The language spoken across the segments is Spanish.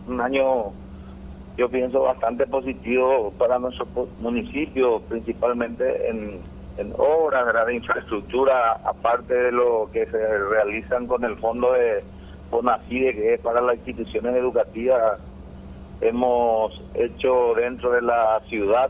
un año, yo pienso, bastante positivo para nuestro municipio, principalmente en obras, ¿verdad?, de infraestructura, aparte de lo que se realizan con el fondo de FONACIDE, que es para las instituciones educativas. Hemos hecho dentro de la ciudad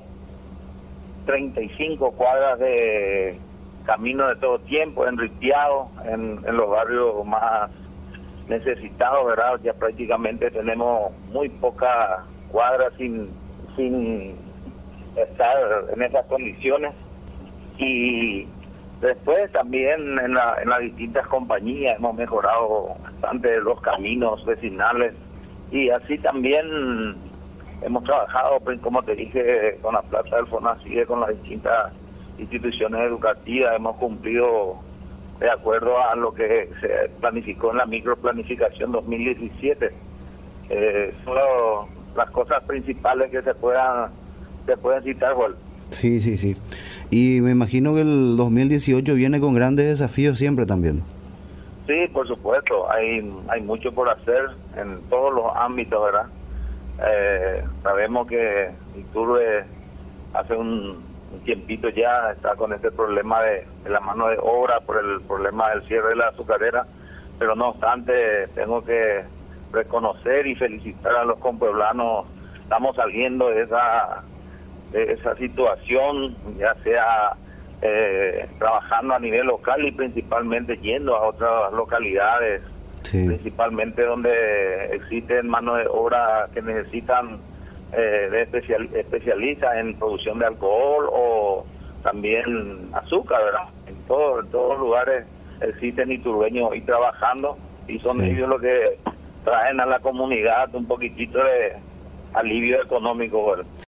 35 cuadras de camino de todo tiempo, enriqueado en los barrios más necesitados, ¿verdad? Ya prácticamente tenemos muy pocas cuadras sin estar en esas condiciones. Y después también en las distintas compañías hemos mejorado bastante los caminos vecinales, y así también hemos trabajado, pues, como te dije, con la plata del FONACIDE, con las distintas instituciones educativas. Hemos cumplido de acuerdo a lo que se planificó en la microplanificación 2017. Son las cosas principales que se pueden citar, Juan. Sí, sí, sí. Y me imagino que el 2018 viene con grandes desafíos siempre también. Sí, por supuesto, hay mucho por hacer en todos los ámbitos, ¿verdad? Sabemos que Iturbe hace un tiempito ya está con este problema de la mano de obra por el problema del cierre de la azucarera, pero no obstante tengo que reconocer y felicitar a los compueblanos. Estamos saliendo de esa situación, ya sea trabajando a nivel local y principalmente yendo a otras localidades, Sí. principalmente donde existen mano de obra que necesitan especialistas en producción de alcohol o también azúcar, ¿verdad? En todos los lugares existen iturbeños y trabajando, y son Sí. ellos los que traen a la comunidad un poquitito de alivio económico, ¿verdad?